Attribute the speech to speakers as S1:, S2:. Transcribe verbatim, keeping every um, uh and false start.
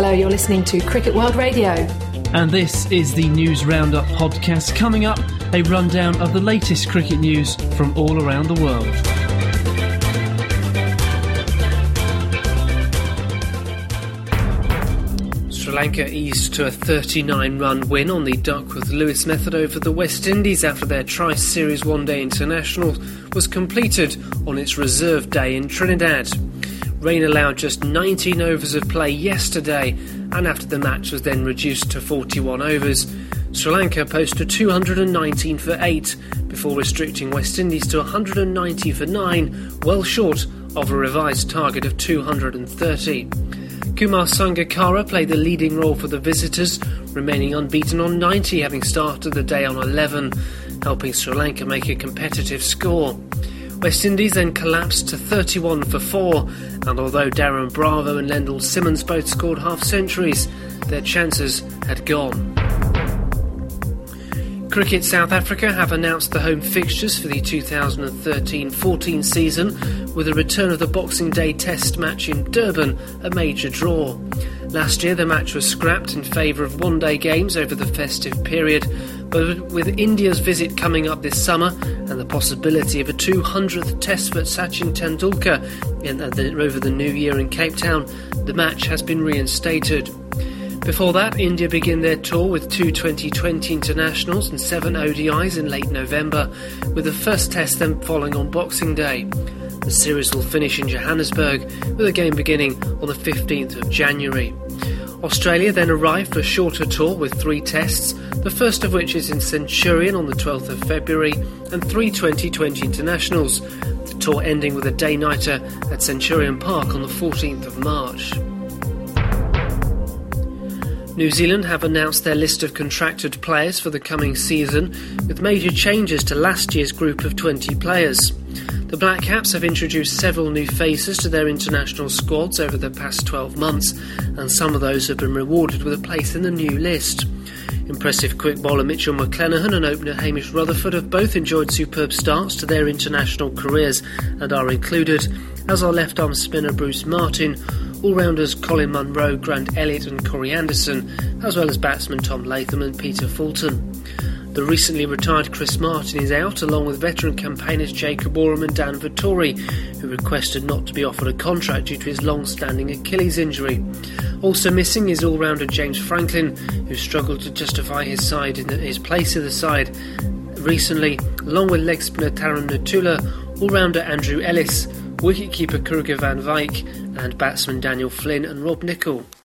S1: Hello, you're listening to Cricket World Radio.
S2: And this is the News Roundup podcast. Coming up, a rundown of the latest cricket news from all around the world. Sri Lanka eased to a thirty-nine run win on the Duckworth-Lewis method over the West Indies after their Tri-Series One-Day International was completed on its reserve day in Trinidad. Rain allowed just nineteen overs of play yesterday, and after the match was then reduced to forty-one overs, Sri Lanka posted two hundred nineteen for eight before restricting West Indies to one hundred ninety for nine, well short of a revised target of two hundred thirty. Kumar Sangakkara played the leading role for the visitors, remaining unbeaten on ninety, having started the day on eleven, helping Sri Lanka make a competitive score. West Indies then collapsed to thirty-one for four, and although Darren Bravo and Lendl Simmons both scored half-centuries, their chances had gone. Cricket South Africa have announced the home fixtures for the two thousand thirteen fourteen season, with the return of the Boxing Day Test match in Durban a major draw. Last year the match was scrapped in favour of one-day games over the festive period, but with India's visit coming up this summer and the possibility of a two hundredth Test for Sachin Tendulkar in, uh, the, over the new year in Cape Town, the match has been reinstated. Before that, India begin their tour with two twenty twenty internationals and seven O D Is in late November, with the first Test then following on Boxing Day. The series will finish in Johannesburg, with a game beginning on the fifteenth of January. Australia then arrive for a shorter tour with three tests, the first of which is in Centurion on the twelfth of February, and three twenty twenty internationals, the tour ending with a day-nighter at Centurion Park on the fourteenth of March. New Zealand have announced their list of contracted players for the coming season, with major changes to last year's group of twenty players. The Black Caps have introduced several new faces to their international squads over the past twelve months, and some of those have been rewarded with a place in the new list. Impressive quick bowler Mitchell McClenaghan and opener Hamish Rutherford have both enjoyed superb starts to their international careers and are included, as are left-arm spinner Bruce Martin, all-rounders Colin Munro, Grant Elliott and Corey Anderson, as well as batsmen Tom Latham and Peter Fulton. The recently retired Chris Martin is out, along with veteran campaigners Jacob Oram and Dan Vettori, who requested not to be offered a contract due to his long-standing Achilles injury. Also missing is all-rounder James Franklin, who struggled to justify his side in the, his place in the side recently, along with leg spinner Taran Natula, all-rounder Andrew Ellis, wicketkeeper Kruger van Wyk, and batsmen Daniel Flynn and Rob Nicol.